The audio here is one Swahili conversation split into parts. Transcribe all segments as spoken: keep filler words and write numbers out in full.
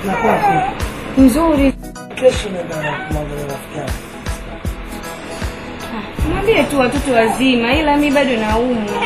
Na kwako? Nzuri. Kesho nenda kumwangalia rafiki yangu. Ah, mwambie tu watoto wazima, ila mimi bado naumwa.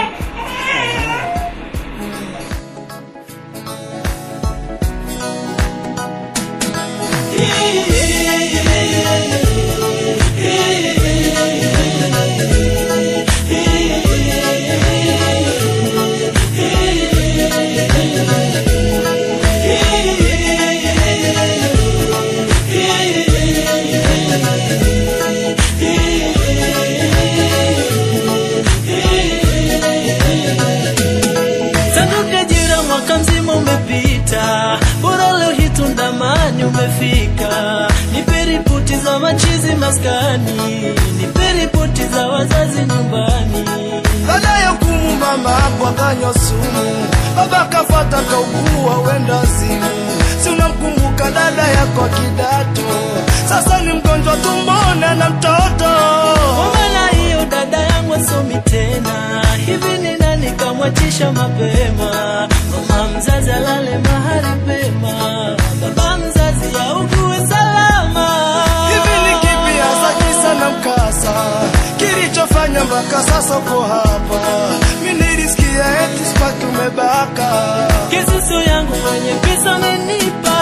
Umefika nipe ripoti za machizi maskani, nipe ripoti za wazazi nyumbani. Dada ya kumu mama hapo akanywa sumu, baba kafuata kaugua wenda zimu. Si unamkumbuka dada yako kidato, sasa ni mgonjwa tumbona na mtoto. Mbona hiyo dada yangu asomi tena, hivi ni nani kamwachisha mapema? Mama mzazi alale mahali pema, baba mzazi augue salama. Hivi ni kipi hasa kisa na mkasa kilichofanya mpaka sasa uko hapa? Mimi nilisikia eti spaki umebaka, kisusu yangu mwenye pesa amenipa.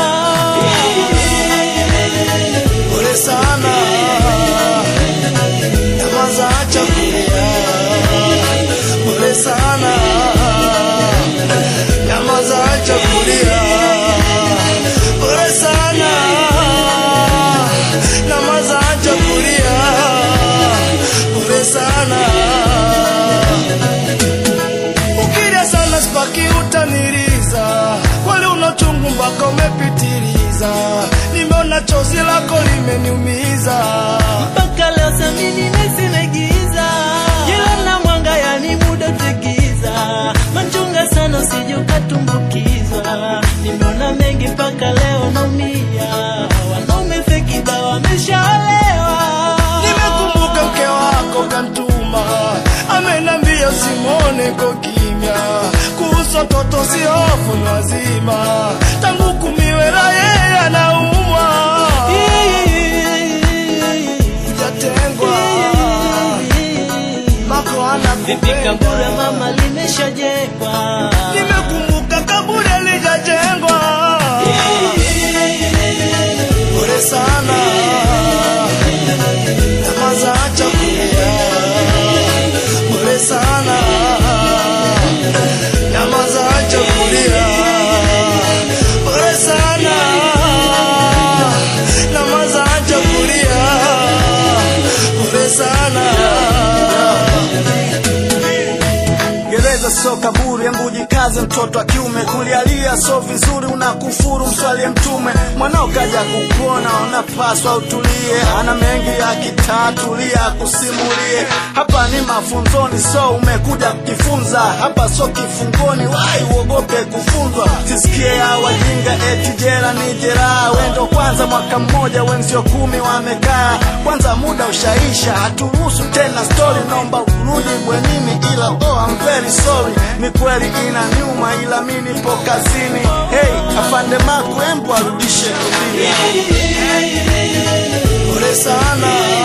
Pole sana, nyamaza acha kulia. Pole sana, nyamaza acha kulia. Pole sana, nyamaza acha kulia. Pole sana, ukilia sana spaki utaniriza, wale unachungu mpaka umepitiliza. Nimeona chozi lako limeniumiza, mpaka leo samini nesimegiza. Jela na mwanga yani muda tegiza, machunga sana usije ukatumbukizwa. Nimeona mengi mpaka leo naumia, wanaume feki dawa wameshaolewa. Nimekumbuka mke wako kantuma, amenambia usimone kwa kimya, kuhusu watoto si hofu ni wazima, tangu kumiwera yeye anaumwa. Hujatengwa, mako anakupenda. Vipi kaburi mama limeshajengwa? Nimekumbuka kaburi lijajengwa. Pole sana, nyamaza acha kulia. Pole sana, nyamaza acha kulia. Pole sana, nyamaza acha kulia. Pole sana. Gereza so kaburi yangu jikaze, mtoto wa kiume kulialia so vizuri, unakufuru mswalie mtume. Mwanao kaja kukuona, unapaswa utulie, ana mengi ya kitatulia kusimulie. Hapa ni mafunzoni so umekuja kujifunza, hapa so kifungoni wai uogope kufunzwa. Sisikie ya wajinga eti jela ni jeraha, wendo kwanza mwaka mmoja wenzio kumi wamekaa. Kwanza muda ushaisha, haturuhusu tena story, nomba urudi bwenini ila oh I'm very sorry. Ni kweli ina nyuma ila mimi nipo kazini. Hey, afande Maku embu arudishe dunia. Pole sana.